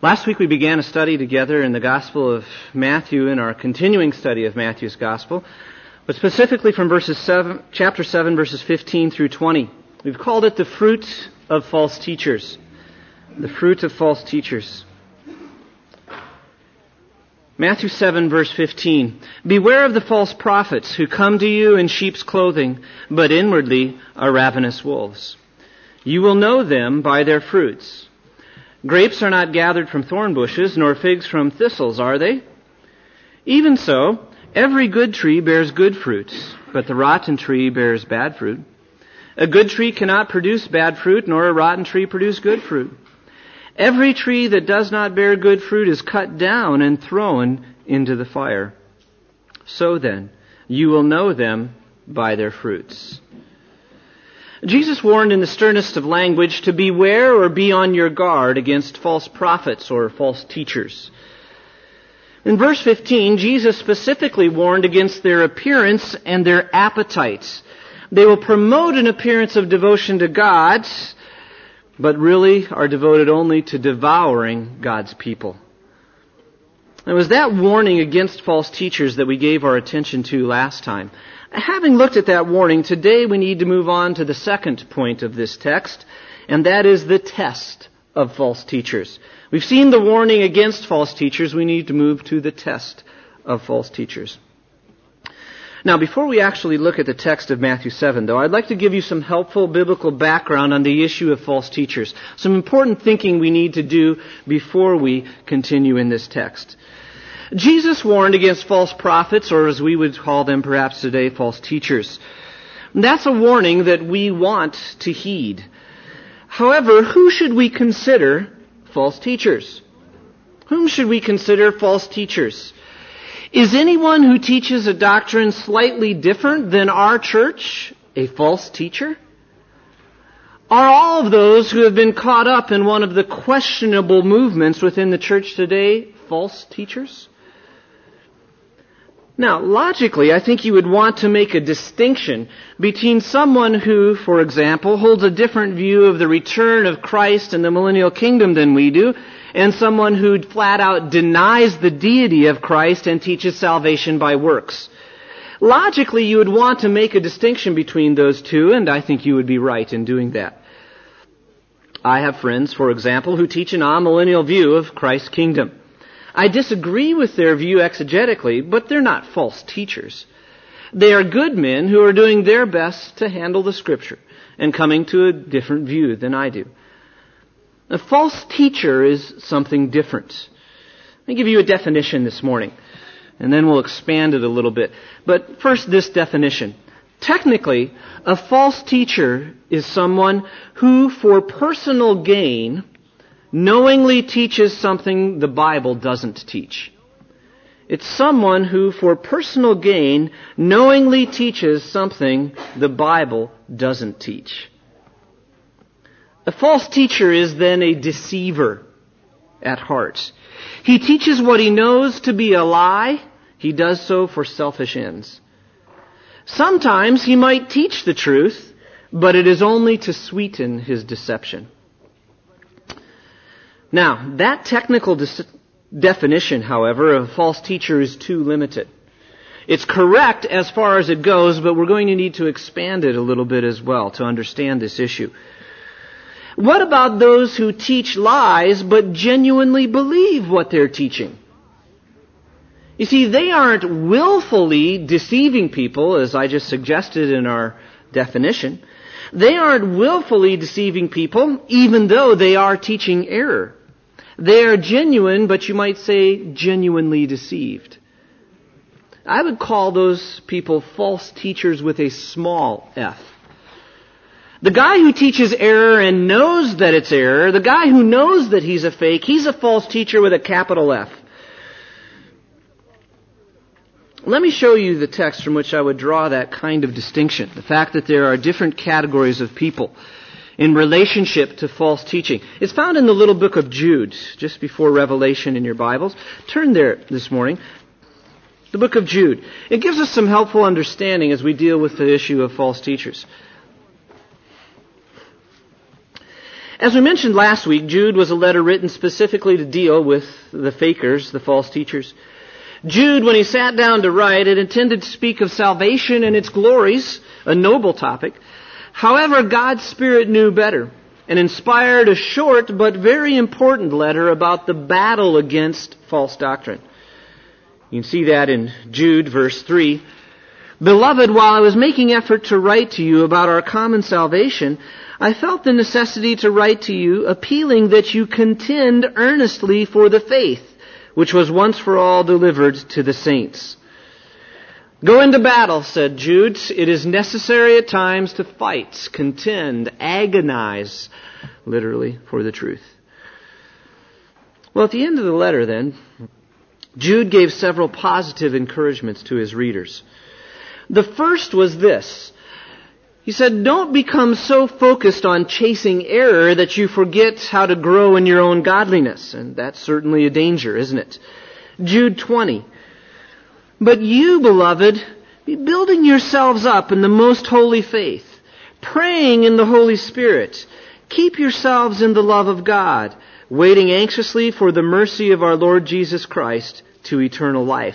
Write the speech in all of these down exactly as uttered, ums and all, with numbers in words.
Last week we began a study together in the Gospel of Matthew in our continuing study of Matthew's Gospel, but specifically from verses seven, chapter seven, verses fifteen through twenty. We've called it the fruit of false teachers. The fruit of false teachers. Matthew seven, verse fifteen. Beware of the false prophets who come to you in sheep's clothing, but inwardly are ravenous wolves. You will know them by their fruits. Grapes are not gathered from thorn bushes, nor figs from thistles, are they? Even so, every good tree bears good fruits, but the rotten tree bears bad fruit. A good tree cannot produce bad fruit, nor a rotten tree produce good fruit. Every tree that does not bear good fruit is cut down and thrown into the fire. So then, you will know them by their fruits. Jesus warned in the sternest of language to beware or be on your guard against false prophets or false teachers. In verse fifteen, Jesus specifically warned against their appearance and their appetites. They will promote an appearance of devotion to God, but really are devoted only to devouring God's people. It was that warning against false teachers that we gave our attention to last time. Having looked at that warning, today we need to move on to the second point of this text, and that is the test of false teachers. We've seen the warning against false teachers. We need to move to the test of false teachers. Now, before we actually look at the text of Matthew seven, though, I'd like to give you some helpful biblical background on the issue of false teachers. Some important thinking we need to do before we continue in this text. Jesus warned against false prophets, or as we would call them perhaps today, false teachers. That's a warning that we want to heed. However, who should we consider false teachers? Whom should we consider false teachers? Is anyone who teaches a doctrine slightly different than our church a false teacher? Are all of those who have been caught up in one of the questionable movements within the church today false teachers? Now, logically, I think you would want to make a distinction between someone who, for example, holds a different view of the return of Christ and the millennial kingdom than we do, and someone who flat out denies the deity of Christ and teaches salvation by works. Logically, you would want to make a distinction between those two, and I think you would be right in doing that. I have friends, for example, who teach an amillennial view of Christ's kingdom. I disagree with their view exegetically, but they're not false teachers. They are good men who are doing their best to handle the Scripture and coming to a different view than I do. A false teacher is something different. Let me give you a definition this morning, and then we'll expand it a little bit. But first, this definition. Technically, a false teacher is someone who, for personal gain, knowingly teaches something the Bible doesn't teach. It's someone who, for personal gain, knowingly teaches something the Bible doesn't teach. A false teacher is then a deceiver at heart. He teaches what he knows to be a lie. He does so for selfish ends. Sometimes he might teach the truth, but it is only to sweeten his deception. Now, that technical dis- definition, however, of a false teacher is too limited. It's correct as far as it goes, but we're going to need to expand it a little bit as well to understand this issue. What about those who teach lies but genuinely believe what they're teaching? You see, they aren't willfully deceiving people, as I just suggested in our definition. They aren't willfully deceiving people, even though they are teaching error. They are genuine, but you might say genuinely deceived. I would call those people false teachers with a small f. The guy who teaches error and knows that it's error, the guy who knows that he's a fake, he's a false teacher with a capital F. Let me show you the text from which I would draw that kind of distinction. The fact that there are different categories of people in relationship to false teaching. It's found in the little book of Jude, just before Revelation in your Bibles. Turn there this morning. The book of Jude. It gives us some helpful understanding as we deal with the issue of false teachers. As we mentioned last week, Jude was a letter written specifically to deal with the fakers, the false teachers. Jude, when he sat down to write, had intended to speak of salvation and its glories, a noble topic. However, God's Spirit knew better and inspired a short but very important letter about the battle against false doctrine. You can see that in Jude, verse three. Beloved, while I was making effort to write to you about our common salvation, I felt the necessity to write to you, appealing that you contend earnestly for the faith, which was once for all delivered to the saints. Go into battle, said Jude. It is necessary at times to fight, contend, agonize, literally, for the truth. Well, at the end of the letter, then, Jude gave several positive encouragements to his readers. The first was this. He said, don't become so focused on chasing error that you forget how to grow in your own godliness. And that's certainly a danger, isn't it? Jude twenty. But you, beloved, be building yourselves up in the most holy faith, praying in the Holy Spirit. Keep yourselves in the love of God, waiting anxiously for the mercy of our Lord Jesus Christ to eternal life.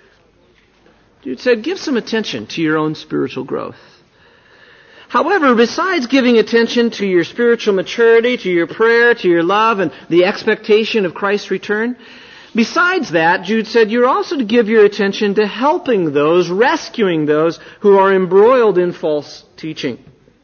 Jude said, give some attention to your own spiritual growth. However, besides giving attention to your spiritual maturity, to your prayer, to your love, and the expectation of Christ's return, besides that, Jude said, you're also to give your attention to helping those, rescuing those who are embroiled in false teaching.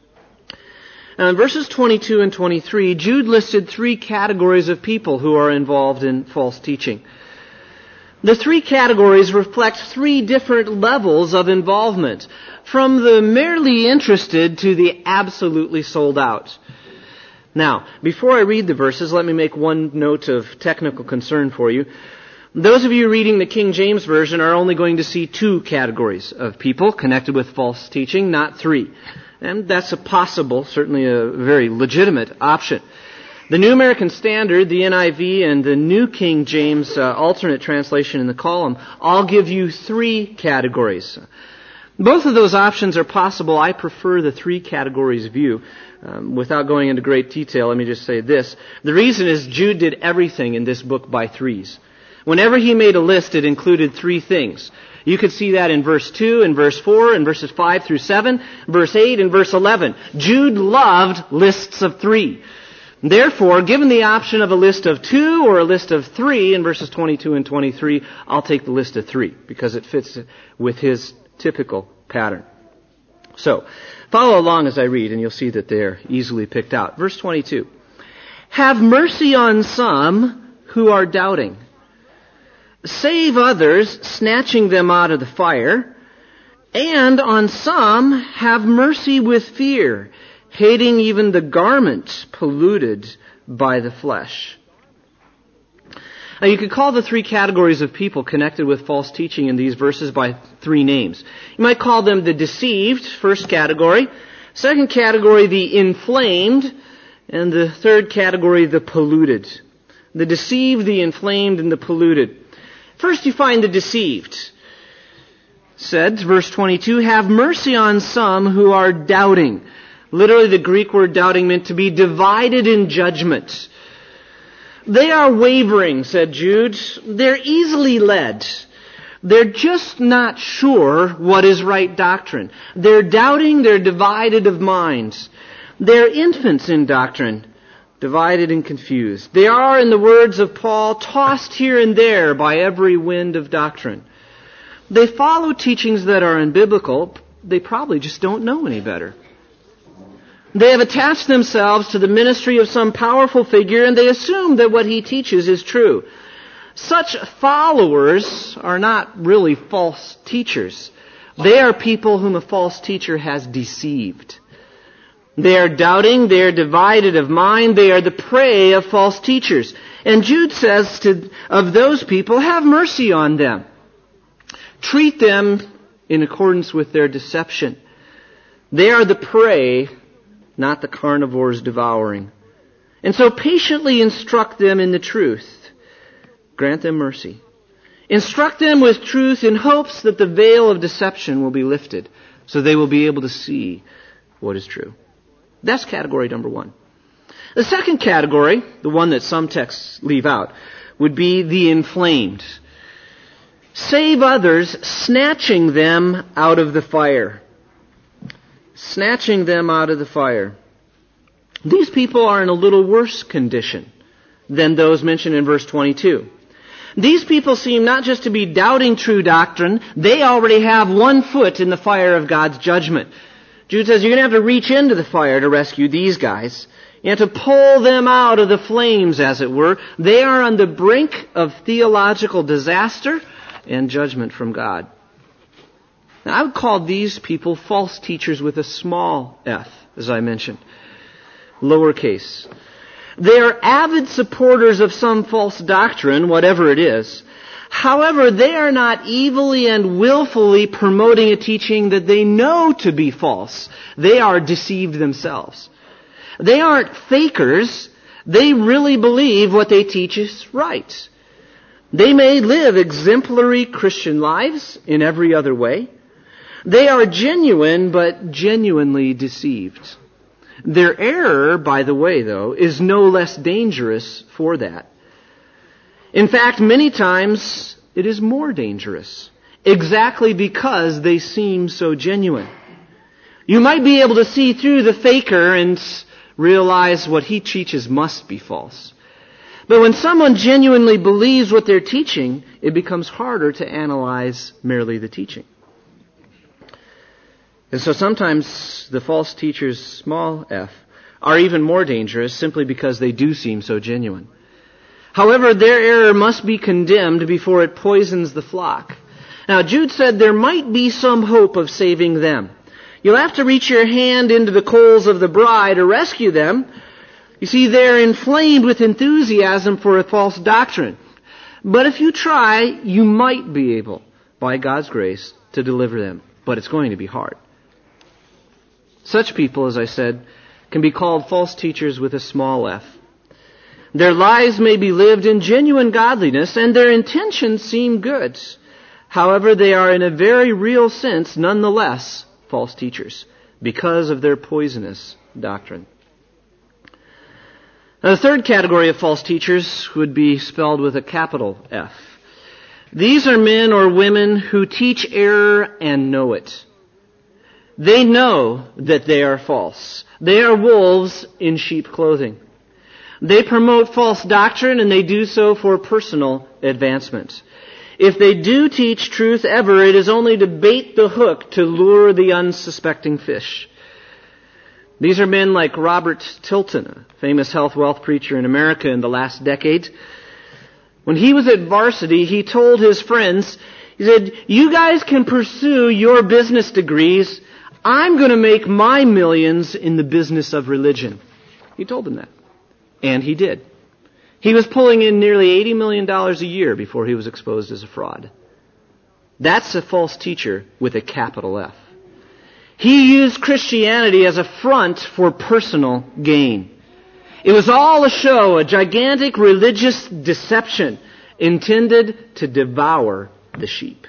Now, in verses twenty-two and twenty-three, Jude listed three categories of people who are involved in false teaching. The three categories reflect three different levels of involvement, from the merely interested to the absolutely sold out. Now, before I read the verses, let me make one note of technical concern for you. Those of you reading the King James Version are only going to see two categories of people connected with false teaching, not three. And that's a possible, certainly a very legitimate option. The New American Standard, the N I V, and the New King James uh, alternate translation in the column all give you three categories. Both of those options are possible. I prefer the three categories view. Um, without going into great detail, let me just say this. The reason is Jude did everything in this book by threes. Whenever he made a list, it included three things. You could see that in verse two, and verse four, and verses five through seven, verse eight, and verse eleven. Jude loved lists of three. Therefore, given the option of a list of two or a list of three in verses twenty-two and twenty-three, I'll take the list of three because it fits with his typical pattern. So, follow along as I read and you'll see that they're easily picked out. Verse twenty-two. Have mercy on some who are doubting. Save others, snatching them out of the fire. And on some have mercy with fear, hating even the garment polluted by the flesh. Now, you could call the three categories of people connected with false teaching in these verses by three names. You might call them the deceived, first category. Second category, the inflamed. And the third category, the polluted. The deceived, the inflamed, and the polluted. First, you find the deceived. Said, verse twenty-two, have mercy on some who are doubting. Literally, the Greek word doubting meant to be divided in judgment. They are wavering, said Jude. They're easily led. They're just not sure what is right doctrine. They're doubting, they're divided of minds. They're infants in doctrine, divided and confused. They are, in the words of Paul, tossed here and there by every wind of doctrine. They follow teachings that are unbiblical. They probably just don't know any better. They have attached themselves to the ministry of some powerful figure, and they assume that what he teaches is true. Such followers are not really false teachers. They are people whom a false teacher has deceived. They are doubting, they are divided of mind, they are the prey of false teachers. And Jude says to, of those people, have mercy on them. Treat them in accordance with their deception. They are the prey, not the carnivores devouring. And so patiently instruct them in the truth. Grant them mercy. Instruct them with truth in hopes that the veil of deception will be lifted, so they will be able to see what is true. That's category number one. The second category, the one that some texts leave out, would be the inflamed. Save others, snatching them out of the fire. Snatching them out of the fire. These people are in a little worse condition than those mentioned in verse twenty-two. These people seem not just to be doubting true doctrine, they already have one foot in the fire of God's judgment. Jude says you're going to have to reach into the fire to rescue these guys. You have to pull them out of the flames, as it were. They are on the brink of theological disaster and judgment from God. Now, I would call these people false teachers with a small f, as I mentioned, lowercase. They are avid supporters of some false doctrine, whatever it is. However, they are not evilly and willfully promoting a teaching that they know to be false. They are deceived themselves. They aren't fakers. They really believe what they teach is right. They may live exemplary Christian lives in every other way. They are genuine, but genuinely deceived. Their error, by the way, though, is no less dangerous for that. In fact, many times it is more dangerous, exactly because they seem so genuine. You might be able to see through the faker and realize what he teaches must be false. But when someone genuinely believes what they're teaching, it becomes harder to analyze merely the teaching. And so sometimes the false teachers, small f, are even more dangerous simply because they do seem so genuine. However, their error must be condemned before it poisons the flock. Now, Jude said there might be some hope of saving them. You'll have to reach your hand into the coals of the bride to rescue them. You see, they're inflamed with enthusiasm for a false doctrine. But if you try, you might be able, by God's grace, to deliver them. But it's going to be hard. Such people, as I said, can be called false teachers with a small f. Their lives may be lived in genuine godliness, and their intentions seem good. However, they are in a very real sense, nonetheless, false teachers, because of their poisonous doctrine. Now, the third category of false teachers would be spelled with a capital F. These are men or women who teach error and know it. They know that they are false. They are wolves in sheep clothing. They promote false doctrine, and they do so for personal advancement. If they do teach truth ever, it is only to bait the hook to lure the unsuspecting fish. These are men like Robert Tilton, a famous health wealth preacher in America in the last decade. When he was at varsity, he told his friends, he said, "You guys can pursue your business degrees. I'm going to make my millions in the business of religion." He told them that. And he did. He was pulling in nearly eighty million dollars a year before he was exposed as a fraud. That's a false teacher with a capital F. He used Christianity as a front for personal gain. It was all a show, a gigantic religious deception intended to devour the sheep.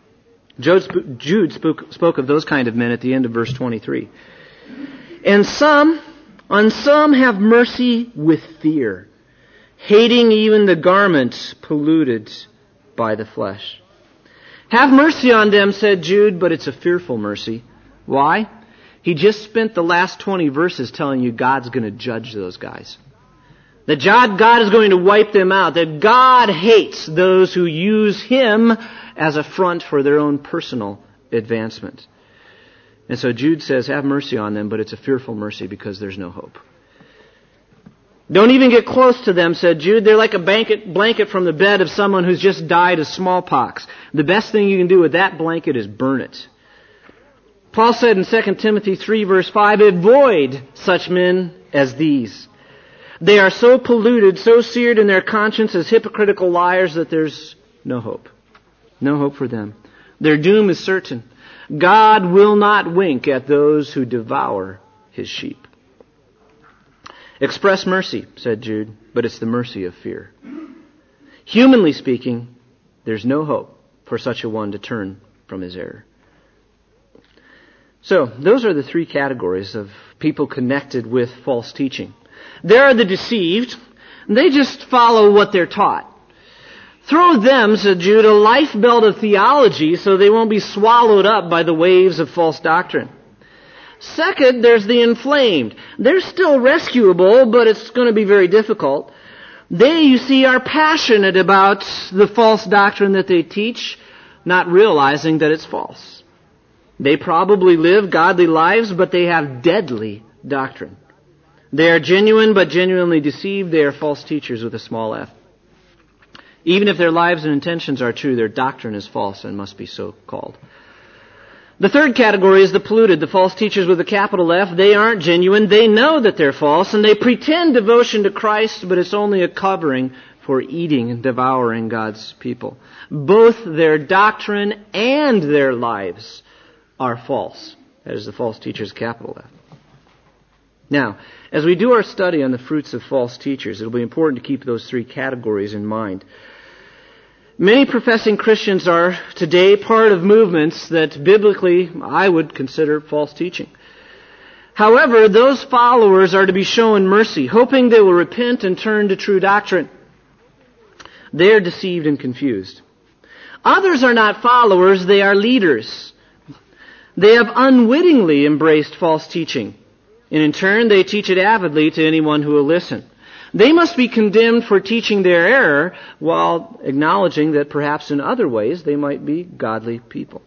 Jude spoke, spoke of those kind of men at the end of verse twenty-three. And some, on some have mercy with fear, hating even the garments polluted by the flesh. Have mercy on them, said Jude, but it's a fearful mercy. Why? He just spent the last twenty verses telling you God's going to judge those guys. That God is going to wipe them out. That God hates those who use Him as a front for their own personal advancement. And so Jude says, have mercy on them, but it's a fearful mercy because there's no hope. Don't even get close to them, said Jude. They're like a blanket, blanket from the bed of someone who's just died of smallpox. The best thing you can do with that blanket is burn it. Paul said in Second Timothy three verse five, avoid such men as these. They are so polluted, so seared in their conscience as hypocritical liars that there's no hope. No hope for them. Their doom is certain. God will not wink at those who devour His sheep. Express mercy, said Jude, but it's the mercy of fear. Humanly speaking, there's no hope for such a one to turn from his error. So, those are the three categories of people connected with false teaching. There are the deceived. They just follow what they're taught. Throw them, said Jude, a life belt of theology so they won't be swallowed up by the waves of false doctrine. Second, there's the inflamed. They're still rescuable, but it's going to be very difficult. They, you see, are passionate about the false doctrine that they teach, not realizing that it's false. They probably live godly lives, but they have deadly doctrine. They are genuine, but genuinely deceived. They are false teachers with a small f. Even if their lives and intentions are true, their doctrine is false and must be so called. The third category is the polluted, the false teachers with a capital F. They aren't genuine. They know that they're false, and they pretend devotion to Christ, but it's only a covering for eating and devouring God's people. Both their doctrine and their lives are false. That is the false teachers, capital F. Now, as we do our study on the fruits of false teachers, it'll be important to keep those three categories in mind. Many professing Christians are today part of movements that biblically I would consider false teaching. However, those followers are to be shown mercy, hoping they will repent and turn to true doctrine. They are deceived and confused. Others are not followers, they are leaders. They have unwittingly embraced false teaching, and in turn they teach it avidly to anyone who will listen. They must be condemned for teaching their error while acknowledging that perhaps in other ways they might be godly people.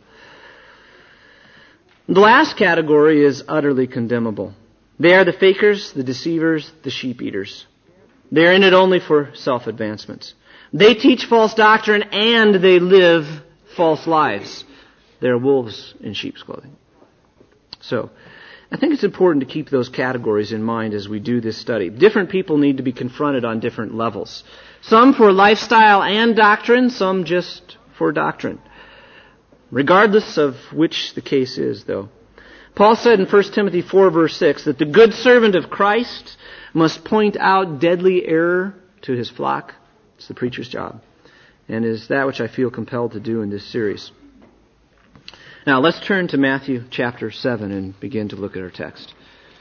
The last category is utterly condemnable. They are the fakers, the deceivers, the sheep eaters. They are in it only for self-advancement. They teach false doctrine and they live false lives. They're wolves in sheep's clothing. So, I think it's important to keep those categories in mind as we do this study. Different people need to be confronted on different levels. Some for lifestyle and doctrine, some just for doctrine. Regardless of which the case is, though. Paul said in First Timothy four, verse six, that the good servant of Christ must point out deadly error to his flock. It's the preacher's job. And is that which I feel compelled to do in this series. Now, let's turn to Matthew chapter seven and begin to look at our text.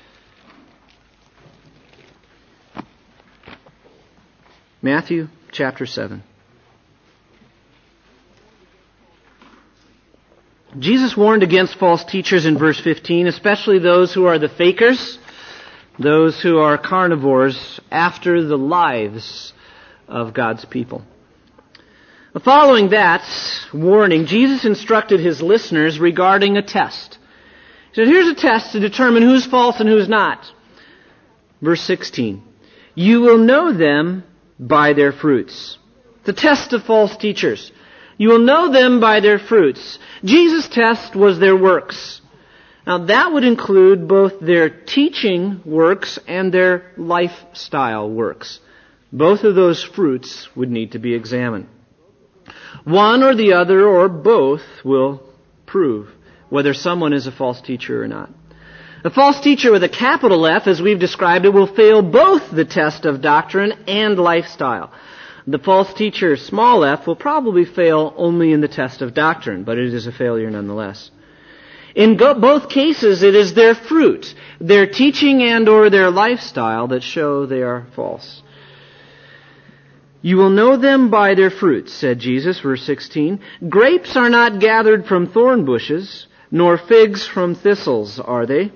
Matthew chapter seven. Jesus warned against false teachers in verse fifteen, especially those who are the fakers, those who are carnivores after the lives of God's people. Following that warning, Jesus instructed his listeners regarding a test. He said, here's a test to determine who's false and who's not. Verse sixteen, you will know them by their fruits. The test of false teachers. You will know them by their fruits. Jesus' test was their works. Now that would include both their teaching works and their lifestyle works. Both of those fruits would need to be examined. One or the other or both will prove whether someone is a false teacher or not. A false teacher with a capital F, as we've described it, will fail both the test of doctrine and lifestyle. The false teacher, small f, will probably fail only in the test of doctrine, but it is a failure nonetheless. In go- both cases, it is their fruit, their teaching and or their lifestyle that show they are false. You will know them by their fruits, said Jesus, verse sixteen. Grapes are not gathered from thorn bushes, nor figs from thistles, are they?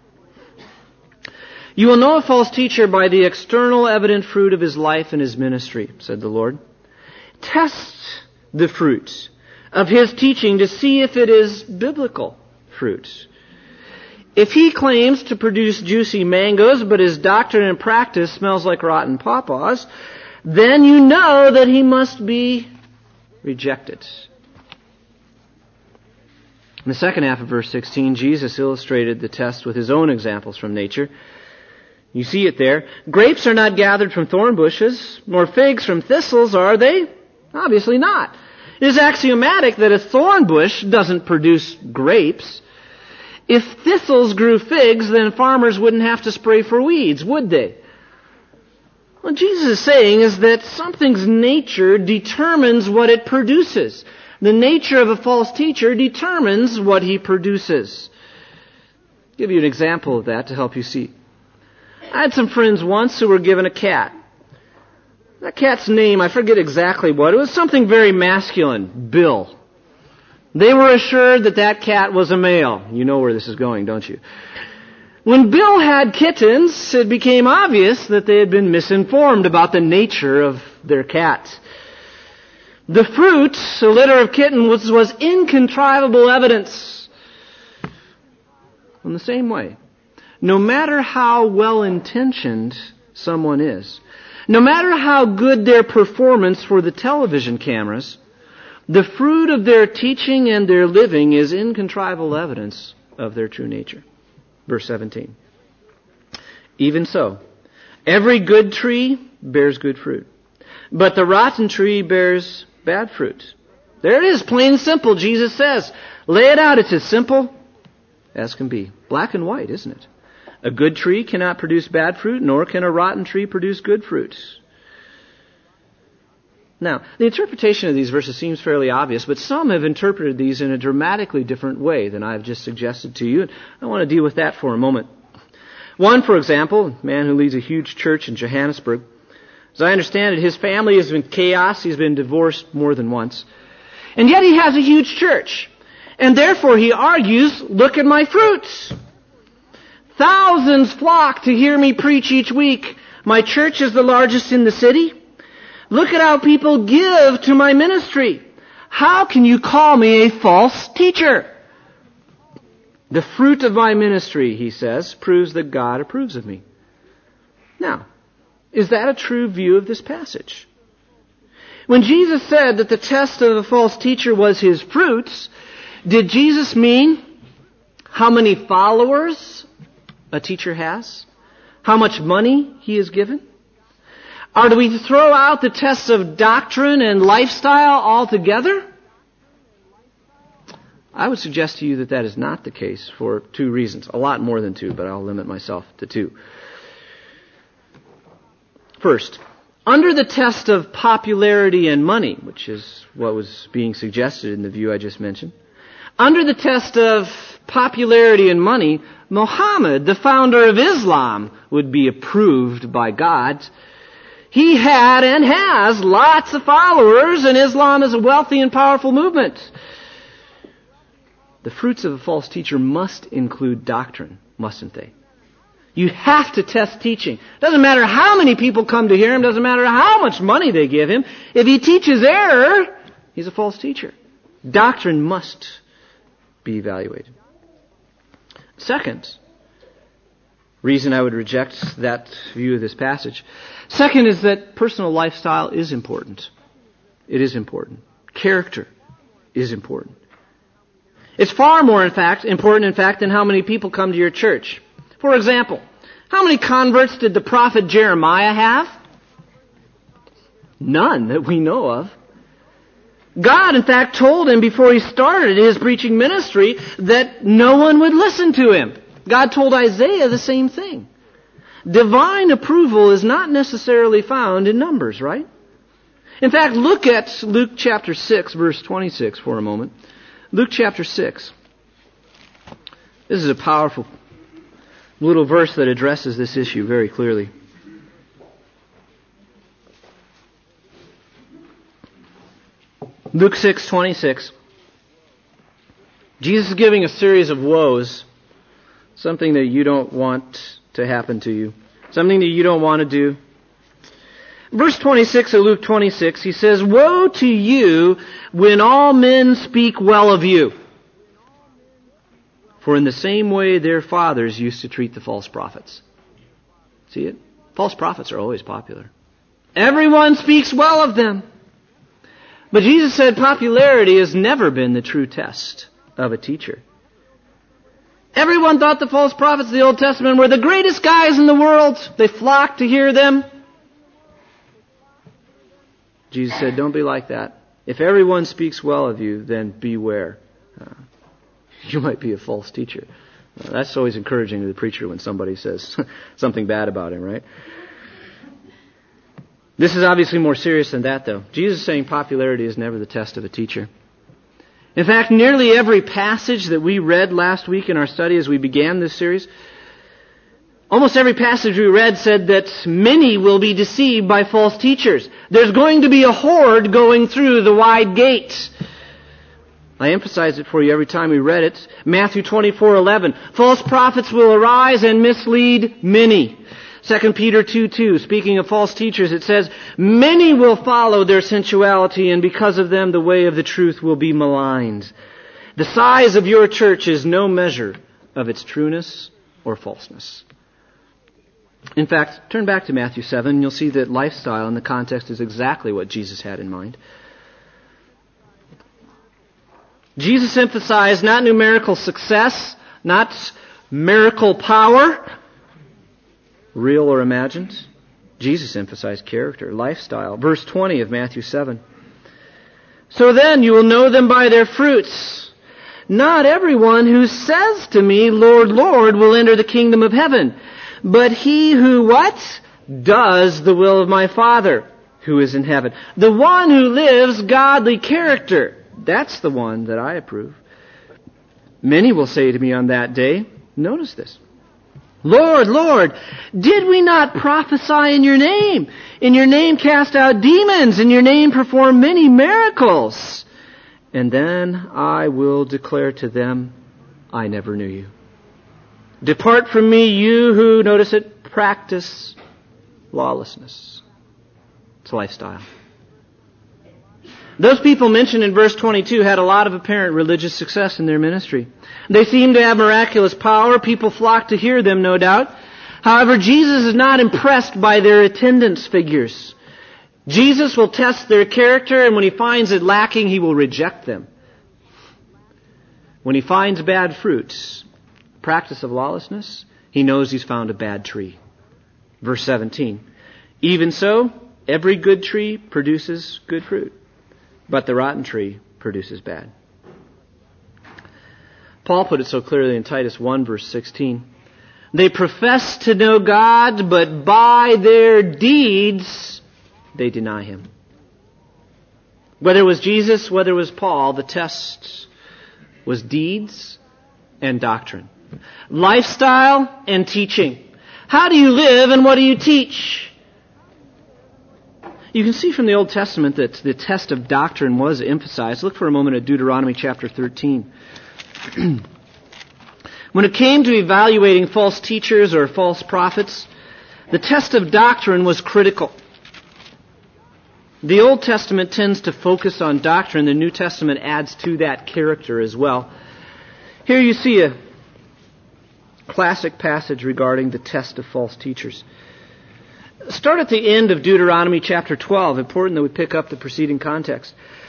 You will know a false teacher by the external evident fruit of his life and his ministry, said the Lord. Test the fruit of his teaching to see if it is biblical fruit. If he claims to produce juicy mangoes, but his doctrine and practice smells like rotten pawpaws, then you know that he must be rejected. In the second half of verse sixteen, Jesus illustrated the test with his own examples from nature. You see it there. Grapes are not gathered from thorn bushes, nor figs from thistles, are they? Obviously not. It is axiomatic that a thorn bush doesn't produce grapes. If thistles grew figs, then farmers wouldn't have to spray for weeds, would they? What Jesus is saying is that something's nature determines what it produces. The nature of a false teacher determines what he produces. I'll give you an example of that to help you see. I had some friends once who were given a cat. That cat's name, I forget exactly what. It was something very masculine. Bill. They were assured that that cat was a male. You know where this is going, don't you? When Bill had kittens, it became obvious that they had been misinformed about the nature of their cat. The fruit, a litter of kittens, was, was incontrivable evidence. In the same way, no matter how well-intentioned someone is, no matter how good their performance for the television cameras, the fruit of their teaching and their living is incontrivable evidence of their true nature. Verse seventeen. Even so, every good tree bears good fruit, but the rotten tree bears bad fruit. There it is, plain and simple, Jesus says. Lay it out. It's as simple as can be. Black and white, isn't it? A good tree cannot produce bad fruit, nor can a rotten tree produce good fruit. Now, the interpretation of these verses seems fairly obvious, but some have interpreted these in a dramatically different way than I've just suggested to you, and I want to deal with that for a moment. One, for example, a man who leads a huge church in Johannesburg. As I understand it, his family has been chaos. He's been divorced more than once. And yet he has a huge church. And therefore, he argues, look at my fruits. Thousands flock to hear me preach each week. My church is the largest in the city. Look at how people give to my ministry. How can you call me a false teacher? The fruit of my ministry, he says, proves that God approves of me. Now, is that a true view of this passage? When Jesus said that the test of a false teacher was his fruits, did Jesus mean how many followers a teacher has? How much money he is given? Or do we throw out the tests of doctrine and lifestyle altogether? I would suggest to you that that is not the case for two reasons. A lot more than two, but I'll limit myself to two. First, under the test of popularity and money, which is what was being suggested in the view I just mentioned, under the test of popularity and money, Muhammad, the founder of Islam, would be approved by God. He had and has lots of followers, and Islam is a wealthy and powerful movement. The fruits of a false teacher must include doctrine, mustn't they? You have to test teaching. Doesn't matter how many people come to hear him, doesn't matter how much money they give him. If he teaches error, he's a false teacher. Doctrine must be evaluated. Second, reason I would reject that view of this passage. Second is that personal lifestyle is important. It is important. Character is important. It's far more, in fact, important, in fact, than how many people come to your church. For example, how many converts did the prophet Jeremiah have? None that we know of. God, in fact, told him before he started his preaching ministry that no one would listen to him. God told Isaiah the same thing. Divine approval is not necessarily found in numbers, right? In fact, look at Luke chapter six, verse twenty-six for a moment. Luke chapter six. This is a powerful little verse that addresses this issue very clearly. Luke six twenty-six. Jesus is giving a series of woes, something that you don't want to happen to you, something that you don't want to do. Verse twenty-six of Luke twenty-six, he says, "Woe to you when all men speak well of you. For in the same way their fathers used to treat the false prophets." See it? False prophets are always popular. Everyone speaks well of them. But Jesus said popularity has never been the true test of a teacher. Everyone thought the false prophets of the Old Testament were the greatest guys in the world. They flocked to hear them. Jesus said, don't be like that. If everyone speaks well of you, then beware. Uh, you might be a false teacher. Uh, that's always encouraging to the preacher when somebody says something bad about him, right? This is obviously more serious than that, though. Jesus is saying popularity is never the test of a teacher. In fact, nearly every passage that we read last week in our study as we began this series Almost every passage we read said that many will be deceived by false teachers. There's going to be a horde going through the wide gate. I emphasize it for you every time we read it. Matthew twenty-four eleven. False prophets will arise and mislead many. Second Peter two two. Speaking of false teachers, it says, many will follow their sensuality, and because of them the way of the truth will be maligned. The size of your church is no measure of its trueness or falseness. In fact, turn back to Matthew seven, and you'll see that lifestyle in the context is exactly what Jesus had in mind. Jesus emphasized not numerical success, not miracle power, real or imagined. Jesus emphasized character, lifestyle. Verse twenty of Matthew seven. So then you will know them by their fruits. Not everyone who says to me, Lord, Lord, will enter the kingdom of heaven, but he who what? Does the will of my Father who is in heaven. The one who lives godly character. That's the one that I approve. Many will say to me on that day, notice this, Lord, Lord, did we not prophesy in your name? In your name cast out demons, in your name perform many miracles. And then I will declare to them, I never knew you. Depart from me, you who, notice it, practice lawlessness. It's a lifestyle. Those people mentioned in verse twenty-two had a lot of apparent religious success in their ministry. They seemed to have miraculous power. People flocked to hear them, no doubt. However, Jesus is not impressed by their attendance figures. Jesus will test their character, and when he finds it lacking, he will reject them. When he finds bad fruits, practice of lawlessness, he knows he's found a bad tree. Verse seventeen. Even so, every good tree produces good fruit, but the rotten tree produces bad. Paul put it so clearly in Titus one, verse sixteen. They profess to know God, but by their deeds they deny Him. Whether it was Jesus, whether it was Paul, the test was deeds and doctrine. Lifestyle and teaching. How do you live and what do you teach? You can see from the Old Testament that the test of doctrine was emphasized. Look for a moment at Deuteronomy chapter thirteen. When it came to evaluating false teachers or false prophets, the test of doctrine was critical. The Old Testament tends to focus on doctrine. The New Testament adds to that character as well. Here you see a classic passage regarding the test of false teachers. Start at the end of Deuteronomy chapter twelve. Important that we pick up the preceding context.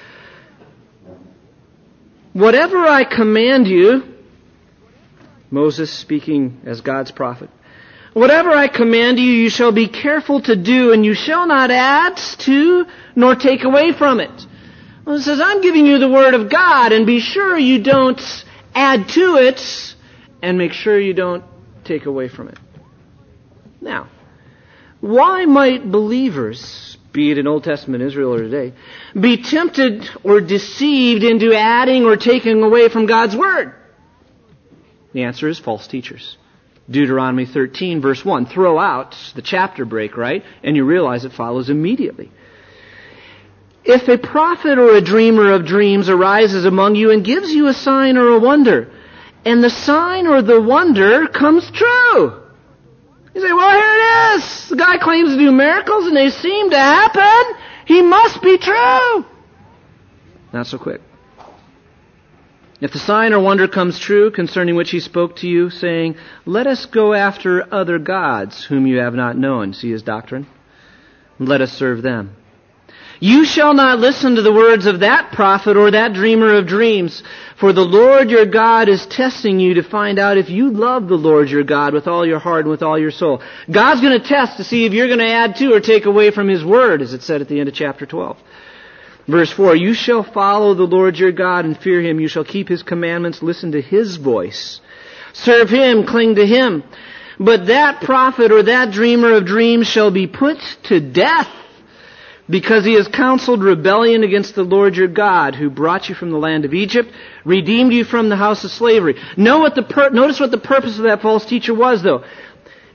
Whatever I command you, Moses speaking as God's prophet, whatever I command you, you shall be careful to do, and you shall not add to nor take away from it. Well, it says, I'm giving you the word of God, and be sure you don't add to it, and make sure you don't take away from it. Now, why might believers, be it in Old Testament Israel or today, be tempted or deceived into adding or taking away from God's word? The answer is false teachers. Deuteronomy thirteen, verse one. Throw out the chapter break, right? And you realize it follows immediately. If a prophet or a dreamer of dreams arises among you and gives you a sign or a wonder, and the sign or the wonder comes true. You say, well, here it is. The guy claims to do miracles and they seem to happen. He must be true. Not so quick. If the sign or wonder comes true concerning which he spoke to you, saying, let us go after other gods whom you have not known. See his doctrine? Let us serve them. You shall not listen to the words of that prophet or that dreamer of dreams, for the Lord your God is testing you to find out if you love the Lord your God with all your heart and with all your soul. God's going to test to see if you're going to add to or take away from His word, as it said at the end of chapter twelve. Verse four, you shall follow the Lord your God and fear Him. You shall keep His commandments, listen to His voice. Serve Him, cling to Him. But that prophet or that dreamer of dreams shall be put to death, because he has counseled rebellion against the Lord your God, who brought you from the land of Egypt, redeemed you from the house of slavery. Know what the pur- Notice what the purpose of that false teacher was, though.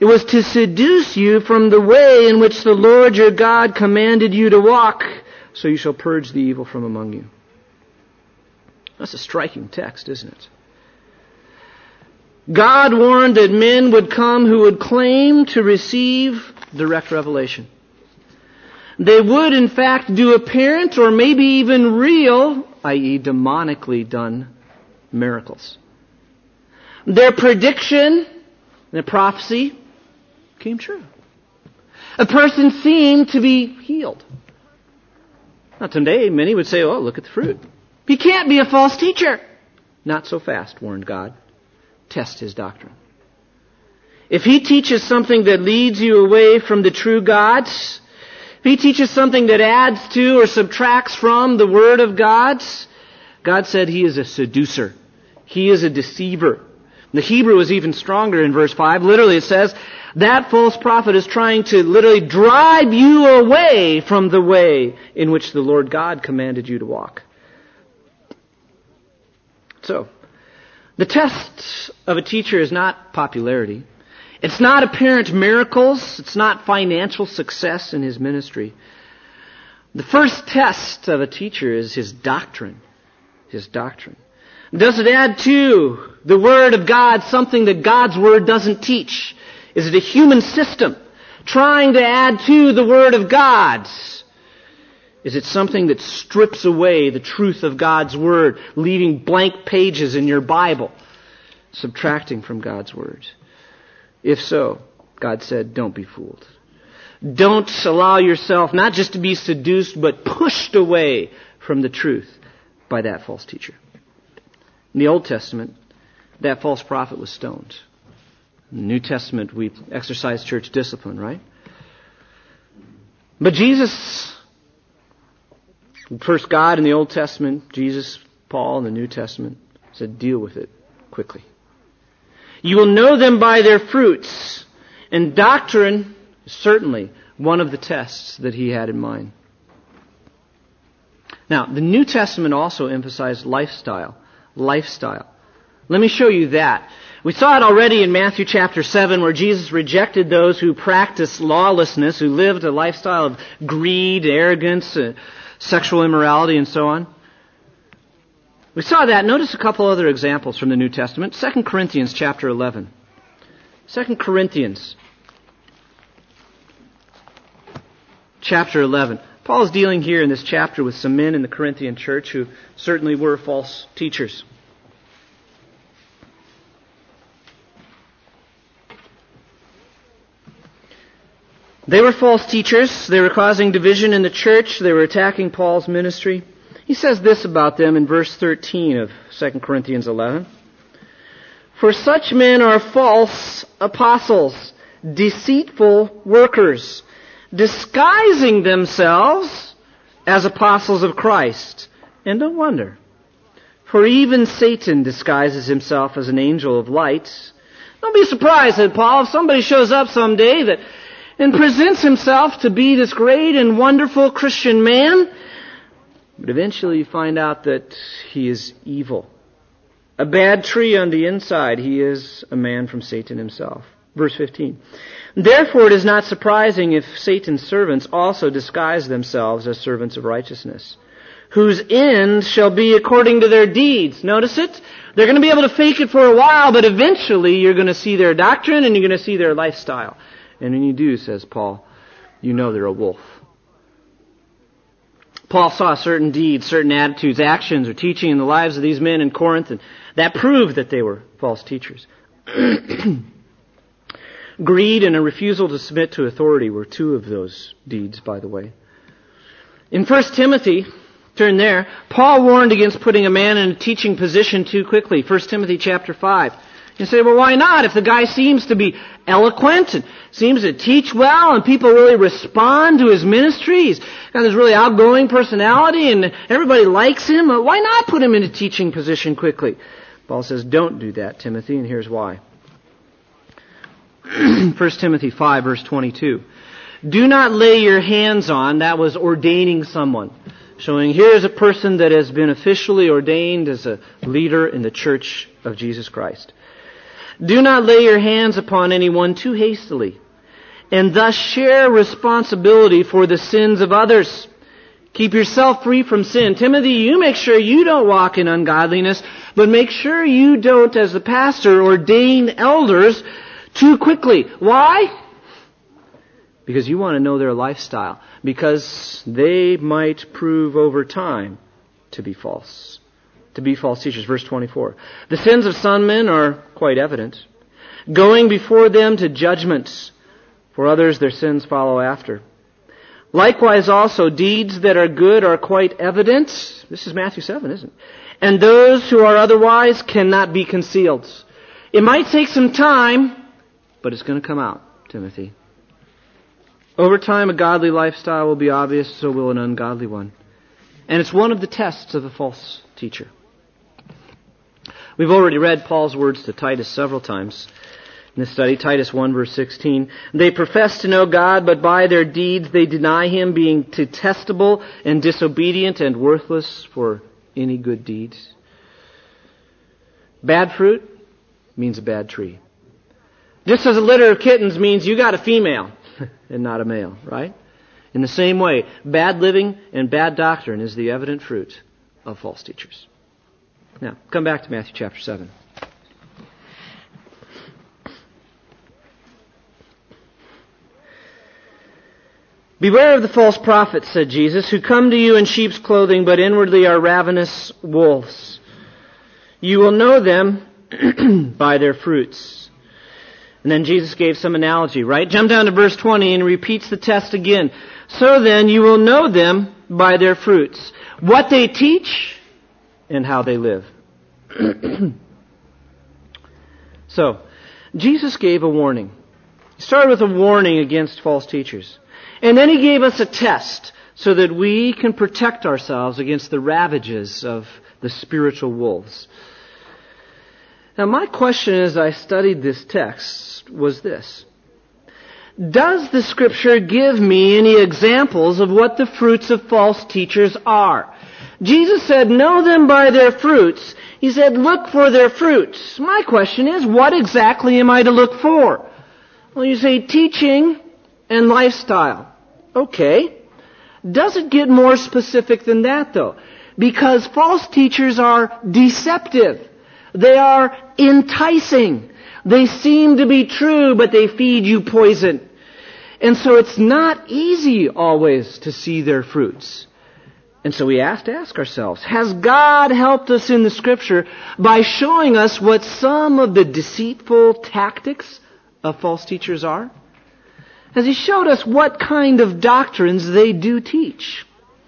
It was to seduce you from the way in which the Lord your God commanded you to walk, so you shall purge the evil from among you. That's a striking text, isn't it? God warned that men would come who would claim to receive direct revelation. They would, in fact, do apparent or maybe even real, that is demonically done, miracles. Their prediction, their prophecy, came true. A person seemed to be healed. Now today, many would say, oh, look at the fruit. He can't be a false teacher. Not so fast, warned God. Test his doctrine. If he teaches something that leads you away from the true God, if he teaches something that adds to or subtracts from the Word of God, God said he is a seducer. He is a deceiver. The Hebrew is even stronger in verse five. Literally it says, that false prophet is trying to literally drive you away from the way in which the Lord God commanded you to walk. So, the test of a teacher is not popularity. It's not apparent miracles. It's not financial success in his ministry. The first test of a teacher is his doctrine. His doctrine. Does it add to the Word of God something that God's Word doesn't teach? Is it a human system trying to add to the Word of God? Is it something that strips away the truth of God's Word, leaving blank pages in your Bible, subtracting from God's Word? If so, God said, don't be fooled. Don't allow yourself not just to be seduced, but pushed away from the truth by that false teacher. In the Old Testament, that false prophet was stoned. In the New Testament, we exercise church discipline, right? But Jesus, first God in the Old Testament, Jesus, Paul in the New Testament, said, deal with it quickly. You will know them by their fruits. And doctrine is certainly one of the tests that he had in mind. Now, the New Testament also emphasized lifestyle. Lifestyle. Let me show you that. We saw it already in Matthew chapter seven, where Jesus rejected those who practiced lawlessness, who lived a lifestyle of greed, arrogance, uh, sexual immorality, and so on. We saw that. Notice a couple other examples from the New Testament. Second Corinthians chapter eleven. Second Corinthians chapter eleven. Paul is dealing here in this chapter with some men in the Corinthian church who certainly were false teachers. They were false teachers. They were causing division in the church. They were attacking Paul's ministry. He says this about them in verse thirteen of Second Corinthians eleven. For such men are false apostles, deceitful workers, disguising themselves as apostles of Christ. And don't wonder, for even Satan disguises himself as an angel of light. Don't be surprised, said Paul, if somebody shows up someday that and presents himself to be this great and wonderful Christian man, but eventually you find out that he is evil. A bad tree on the inside. He is a man from Satan himself. Verse fifteen. Therefore it is not surprising if Satan's servants also disguise themselves as servants of righteousness, whose end shall be according to their deeds. Notice it? They're going to be able to fake it for a while, but eventually you're going to see their doctrine and you're going to see their lifestyle. And when you do, says Paul, you know they're a wolf. Paul saw certain deeds, certain attitudes, actions, or teaching in the lives of these men in Corinth, and that proved that they were false teachers. Greed and a refusal to submit to authority were two of those deeds, by the way. In First Timothy, turn there, Paul warned against putting a man in a teaching position too quickly. First Timothy chapter five. You say, well, why not? If the guy seems to be eloquent and seems to teach well and people really respond to his ministry, he's got this really outgoing personality and everybody likes him, why not put him in a teaching position quickly? Paul says, don't do that, Timothy, and here's why. First Timothy five, verse twenty-two. Do not lay your hands on, that was ordaining someone, showing here's a person that has been officially ordained as a leader in the church of Jesus Christ. Do not lay your hands upon anyone too hastily, and thus share responsibility for the sins of others. Keep yourself free from sin. Timothy, you make sure you don't walk in ungodliness, but make sure you don't, as the pastor, ordain elders too quickly. Why? Because you want to know their lifestyle. Because they might prove over time to be false. To be false teachers. Verse twenty-four. The sins of some men are quite evident, going before them to judgments. For others their sins follow after. Likewise also, deeds that are good are quite evident. This is Matthew seven, isn't it? And those who are otherwise cannot be concealed. It might take some time, but it's going to come out, Timothy. Over time, a godly lifestyle will be obvious, so will an ungodly one. And it's one of the tests of a false teacher. We've already read Paul's words to Titus several times in this study. Titus one, verse sixteen. They profess to know God, but by their deeds they deny Him, being detestable and disobedient and worthless for any good deeds. Bad fruit means a bad tree. Just as a litter of kittens means you got a female and not a male, right? In the same way, bad living and bad doctrine is the evident fruit of false teachers. Now, come back to Matthew chapter seven. Beware of the false prophets, said Jesus, who come to you in sheep's clothing, but inwardly are ravenous wolves. You will know them by their fruits. And then Jesus gave some analogy, right? Jump down to verse twenty and repeats the test again. So then you will know them by their fruits, what they teach and how they live. So, Jesus gave a warning. He started with a warning against false teachers. And then He gave us a test so that we can protect ourselves against the ravages of the spiritual wolves. Now, my question as I studied this text was this. Does the Scripture give me any examples of what the fruits of false teachers are? Jesus said, know them by their fruits. He said, look for their fruits. My question is, what exactly am I to look for? Well, you say teaching and lifestyle. Okay. Does it get more specific than that, though? Because false teachers are deceptive. They are enticing. They seem to be true, but they feed you poison. And so it's not easy always to see their fruits. And so we have to ask ourselves, has God helped us in the Scripture by showing us what some of the deceitful tactics of false teachers are? Has He showed us what kind of doctrines they do teach?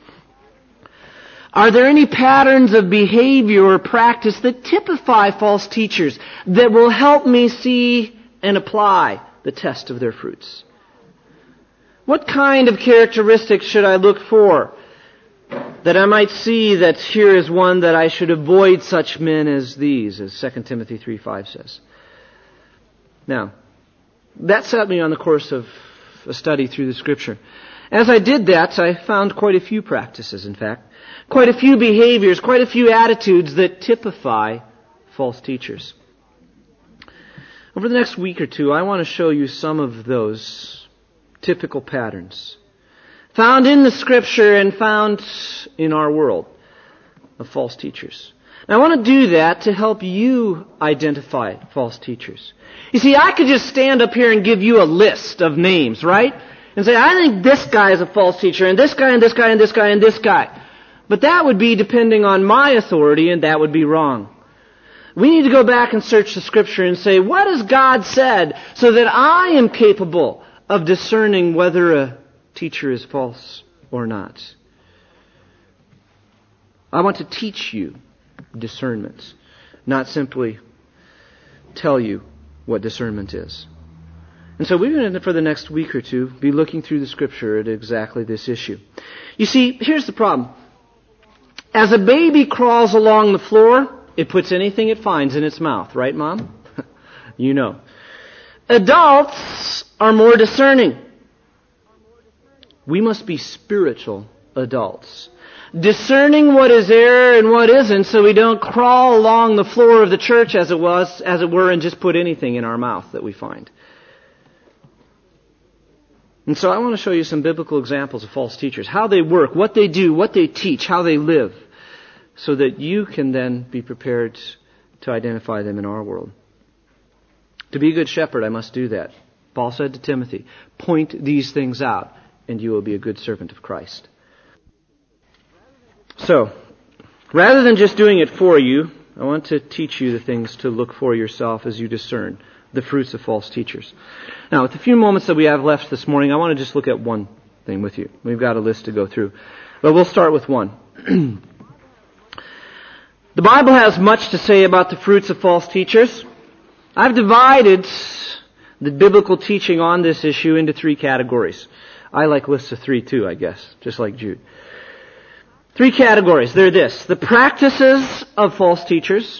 Are there any patterns of behavior or practice that typify false teachers that will help me see and apply the test of their fruits? What kind of characteristics should I look for that I might see that here is one that I should avoid such men as these, as Second Timothy three five says? Now, that set me on the course of a study through the Scripture. As I did that, I found quite a few practices, in fact. Quite a few behaviors, quite a few attitudes that typify false teachers. Over the next week or two, I want to show you some of those typical patterns found in the Scripture and found in our world of false teachers. And I want to do that to help you identify false teachers. You see, I could just stand up here and give you a list of names, right? And say, I think this guy is a false teacher, and this guy, and this guy, and this guy, and this guy. But that would be depending on my authority, and that would be wrong. We need to go back and search the Scripture and say, what has God said so that I am capable of discerning whether a teacher is false or not? I want to teach you discernment, not simply tell you what discernment is. And so we're going to, for the next week or two, be looking through the Scripture at exactly this issue. You see, here's the problem. As a baby crawls along the floor, it puts anything it finds in its mouth. Right, Mom? You know. Adults are more discerning. We must be spiritual adults. Discerning what is error and what isn't, so we don't crawl along the floor of the church, as it was, as it were, and just put anything in our mouth that we find. And so I want to show you some biblical examples of false teachers, how they work, what they do, what they teach, how they live, so that you can then be prepared to identify them in our world. To be a good shepherd, I must do that. Paul said to Timothy, point these things out, and you will be a good servant of Christ. So, rather than just doing it for you, I want to teach you the things to look for yourself as you discern the fruits of false teachers. Now, with the few moments that we have left this morning, I want to just look at one thing with you. We've got a list to go through, but we'll start with one. The Bible has much to say about the fruits of false teachers. I've divided the biblical teaching on this issue into three categories. I like lists of three too, I guess, just like Jude. Three categories. They're this: the practices of false teachers,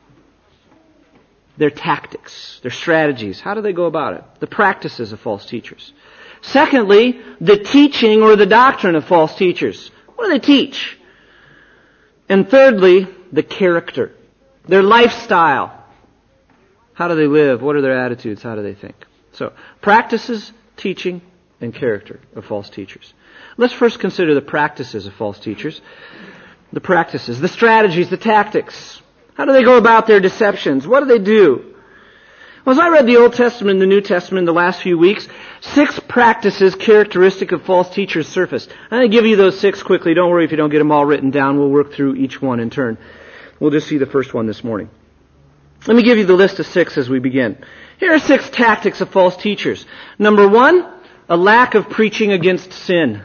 their tactics, their strategies. How do they go about it? The practices of false teachers. Secondly, the teaching or the doctrine of false teachers. What do they teach? And thirdly, the character, their lifestyle. How do they live? What are their attitudes? How do they think? So, practices, teaching, and character of false teachers. Let's first consider the practices of false teachers. The practices, the strategies, the tactics. How do they go about their deceptions? What do they do? Well, as I read the Old Testament and the New Testament in the last few weeks, six practices characteristic of false teachers surfaced. I'm going to give you those six quickly. Don't worry if you don't get them all written down. We'll work through each one in turn. We'll just see the first one this morning. Let me give you the list of six as we begin. Here are six tactics of false teachers. Number one, a lack of preaching against sin.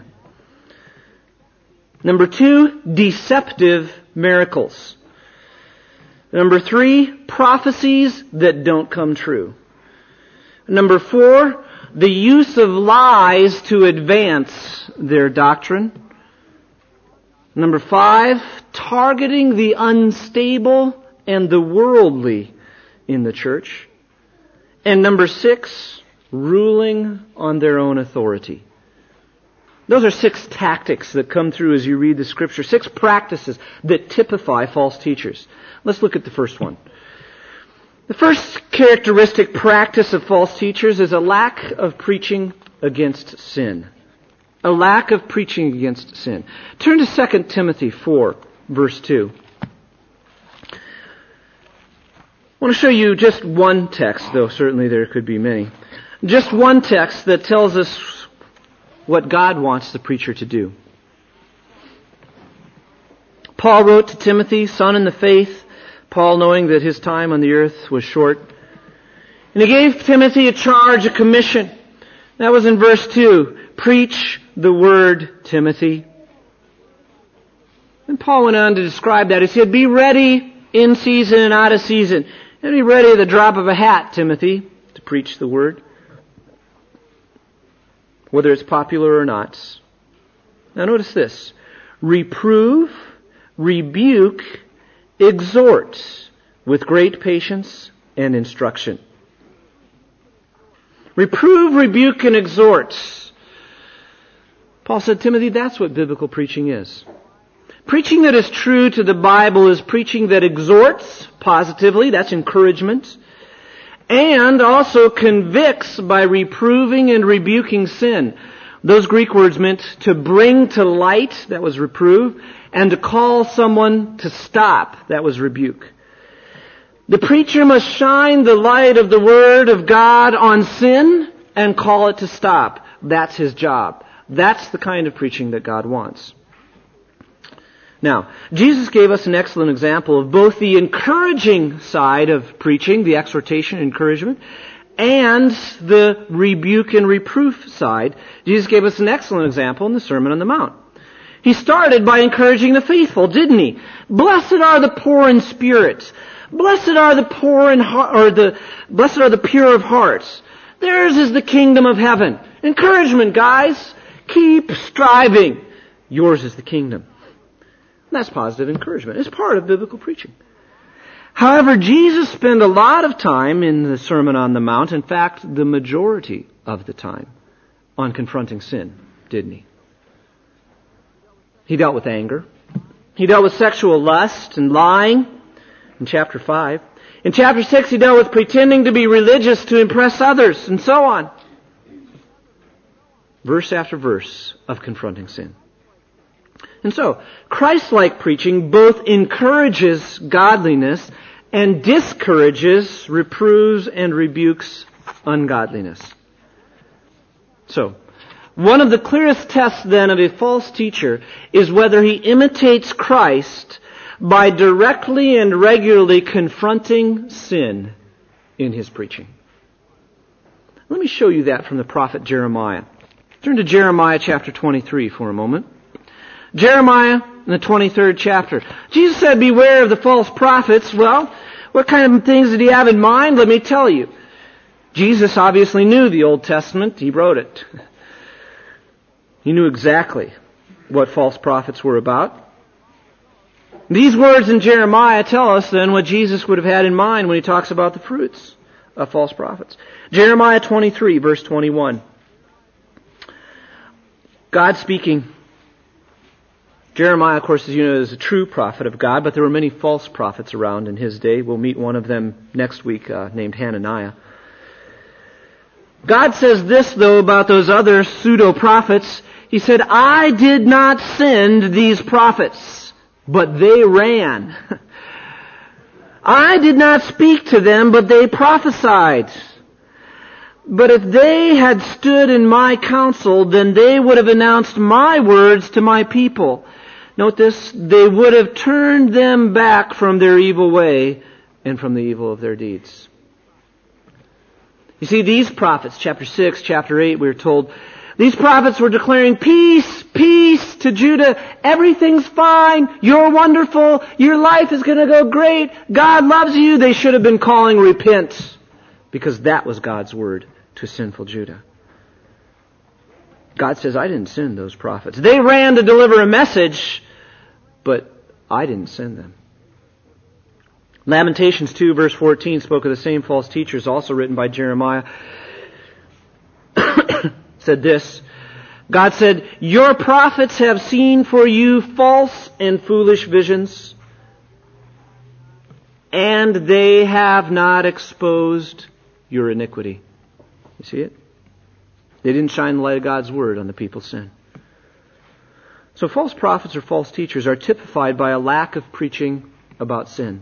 Number two, deceptive miracles. Number three, prophecies that don't come true. Number four, the use of lies to advance their doctrine. Number five, targeting the unstable and the worldly in the church. And number six, ruling on their own authority. Those are six tactics that come through as you read the Scripture. Six practices that typify false teachers. Let's look at the first one. The first characteristic practice of false teachers is a lack of preaching against sin. A lack of preaching against sin. Turn to Second Timothy four, verse two. I want to show you just one text, though certainly there could be many. Just one text that tells us what God wants the preacher to do. Paul wrote to Timothy, son in the faith, Paul knowing that his time on the earth was short. And he gave Timothy a charge, a commission. That was in verse two. Preach the word, Timothy. And Paul went on to describe that. He said, be ready in season and out of season. And be ready at the drop of a hat, Timothy, to preach the word, whether it's popular or not. Now notice this. Reprove, rebuke, exhort with great patience and instruction. Reprove, rebuke, and exhort. Paul said, Timothy, that's what biblical preaching is. Preaching that is true to the Bible is preaching that exhorts positively, that's encouragement, and also convicts by reproving and rebuking sin. Those Greek words meant to bring to light, that was reprove, and to call someone to stop, that was rebuke. The preacher must shine the light of the Word of God on sin and call it to stop. That's his job. That's the kind of preaching that God wants. Now, Jesus gave us an excellent example of both the encouraging side of preaching, the exhortation, encouragement, and the rebuke and reproof side. Jesus gave us an excellent example in the Sermon on the Mount. He started by encouraging the faithful, didn't he? Blessed are the poor in spirit. Blessed are the poor in heart, or the blessed are the pure of hearts. Theirs is the kingdom of heaven. Encouragement, guys. Keep striving. Yours is the kingdom. That's positive encouragement. It's part of biblical preaching. However, Jesus spent a lot of time in the Sermon on the Mount, in fact, the majority of the time, on confronting sin, didn't he? He dealt with anger. He dealt with sexual lust and lying in chapter five. In chapter six, he dealt with pretending to be religious to impress others, and so on. Verse after verse of confronting sin. And so, Christ-like preaching both encourages godliness and discourages, reproves, and rebukes ungodliness. So, one of the clearest tests then of a false teacher is whether he imitates Christ by directly and regularly confronting sin in his preaching. Let me show you that from the prophet Jeremiah. Turn to Jeremiah chapter twenty-three for a moment. Jeremiah in the twenty-third chapter. Jesus said, beware of the false prophets. Well, what kind of things did he have in mind? Let me tell you. Jesus obviously knew the Old Testament. He wrote it. He knew exactly what false prophets were about. These words in Jeremiah tell us then what Jesus would have had in mind when he talks about the fruits of false prophets. Jeremiah twenty-three, verse twenty-one. God speaking. Jeremiah, of course, as you know, is a true prophet of God, but there were many false prophets around in his day. We'll meet one of them next week, uh, named Hananiah. God says this, though, about those other pseudo-prophets. He said, I did not send these prophets, but they ran. I did not speak to them, but they prophesied. But if they had stood in my counsel, then they would have announced my words to my people. Note this, they would have turned them back from their evil way and from the evil of their deeds. You see, these prophets, chapter six, chapter eight, we were told, these prophets were declaring peace, peace to Judah. Everything's fine. You're wonderful. Your life is going to go great. God loves you. They should have been calling repent, because that was God's word to sinful Judah. God says, I didn't send those prophets. They ran to deliver a message, but I didn't send them. Lamentations two, verse fourteen, spoke of the same false teachers, also written by Jeremiah. Said this, God said, your prophets have seen for you false and foolish visions, and they have not exposed your iniquity. You see it? They didn't shine the light of God's word on the people's sin. So false prophets or false teachers are typified by a lack of preaching about sin.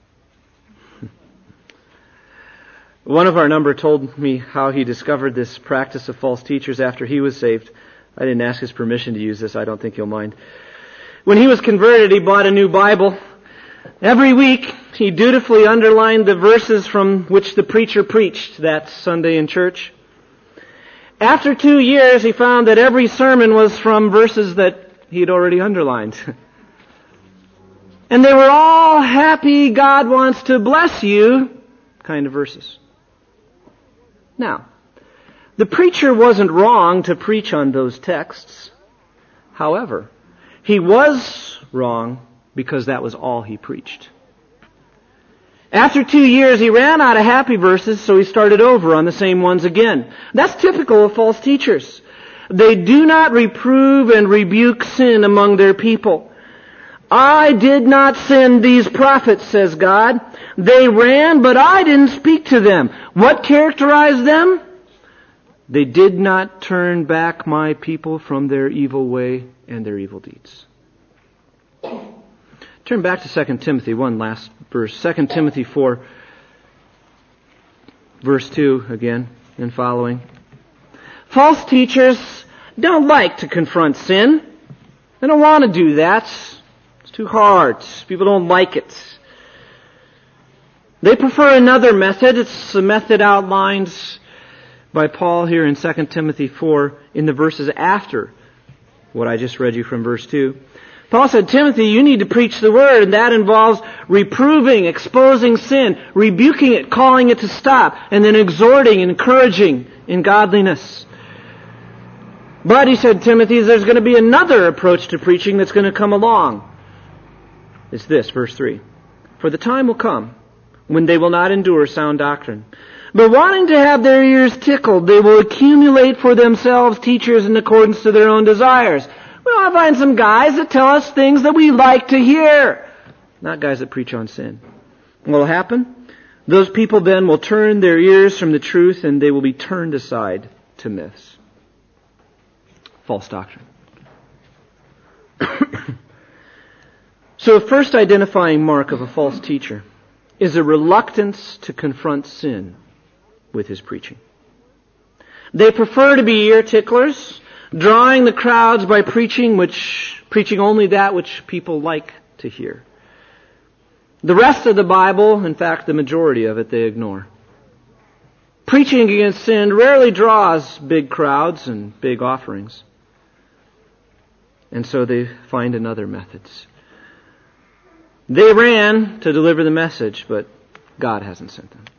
One of our number told me how he discovered this practice of false teachers after he was saved. I didn't ask his permission to use this. I don't think he'll mind. When he was converted, he bought a new Bible. Every week, he dutifully underlined the verses from which the preacher preached that Sunday in church. After two years, he found that every sermon was from verses that he had already underlined. And they were all happy, God wants to bless you kind of verses. Now, the preacher wasn't wrong to preach on those texts. However, he was wrong because that was all he preached. After two years, he ran out of happy verses, so he started over on the same ones again. That's typical of false teachers. They do not reprove and rebuke sin among their people. I did not send these prophets, says God. They ran, but I didn't speak to them. What characterized them? They did not turn back my people from their evil way and their evil deeds. Turn back to Second Timothy, one last verse. Second Timothy four, verse two again and following. False teachers don't like to confront sin. They don't want to do that. It's too hard. People don't like it. They prefer another method. It's a method outlined by Paul here in Second Timothy four in the verses after what I just read you from verse two. Paul said, Timothy, you need to preach the word, and that involves reproving, exposing sin, rebuking it, calling it to stop, and then exhorting, encouraging in godliness. But, he said, Timothy, there's going to be another approach to preaching that's going to come along. It's this, verse three. For the time will come when they will not endure sound doctrine, but wanting to have their ears tickled, they will accumulate for themselves teachers in accordance to their own desires. We don't want to find some guys that tell us things that we like to hear. Not guys that preach on sin. What will happen? Those people then will turn their ears from the truth and they will be turned aside to myths. False doctrine. So a first identifying mark of a false teacher is a reluctance to confront sin with his preaching. They prefer to be ear ticklers, drawing the crowds by preaching which preaching only that which people like to hear. The rest of the Bible, in fact, the majority of it, they ignore. Preaching against sin rarely draws big crowds and big offerings. And so they find another methods. They ran to deliver the message, but God hasn't sent them.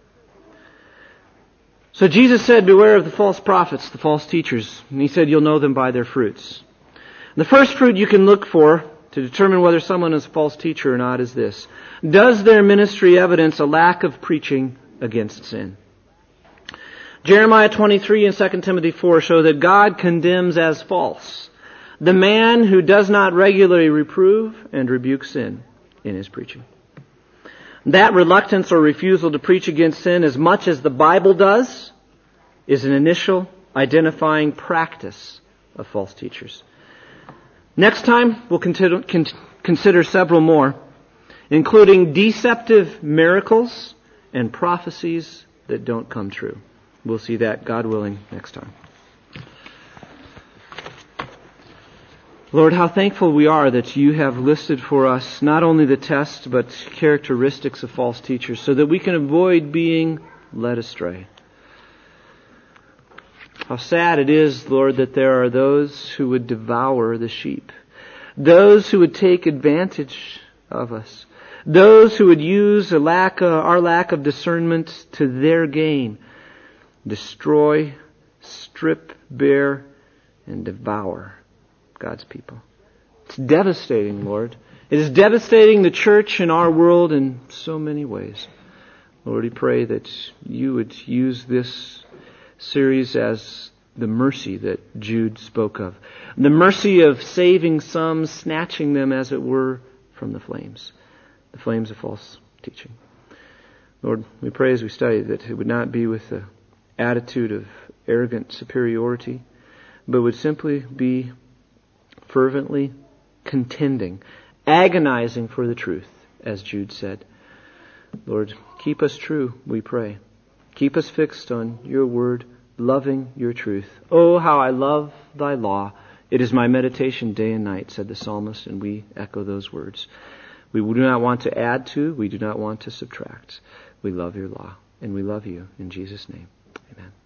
So Jesus said, beware of the false prophets, the false teachers. And He said, you'll know them by their fruits. The first fruit you can look for to determine whether someone is a false teacher or not is this. Does their ministry evidence a lack of preaching against sin? Jeremiah twenty-three and Second Timothy four show that God condemns as false the man who does not regularly reprove and rebuke sin in his preaching. That reluctance or refusal to preach against sin as much as the Bible does is an initial identifying practice of false teachers. Next time, we'll consider, consider several more, including deceptive miracles and prophecies that don't come true. We'll see that, God willing, next time. Lord, how thankful we are that you have listed for us not only the test, but characteristics of false teachers so that we can avoid being led astray. How sad it is, Lord, that there are those who would devour the sheep. Those who would take advantage of us. Those who would use a lack of, our lack of discernment to their gain. Destroy, strip bare, and devour God's people. It's devastating, Lord. It is devastating the church and our world in so many ways. Lord, we pray that you would use this series as the mercy that Jude spoke of. The mercy of saving some, snatching them, as it were, from the flames. The flames of false teaching. Lord, we pray as we study that it would not be with the attitude of arrogant superiority, but would simply be fervently contending, agonizing for the truth, as Jude said. Lord, keep us true, we pray. Keep us fixed on your word, loving your truth. Oh, how I love thy law. It is my meditation day and night, said the psalmist, and we echo those words. We do not want to add to, we do not want to subtract. We love your law, and we love you. In Jesus' name, amen.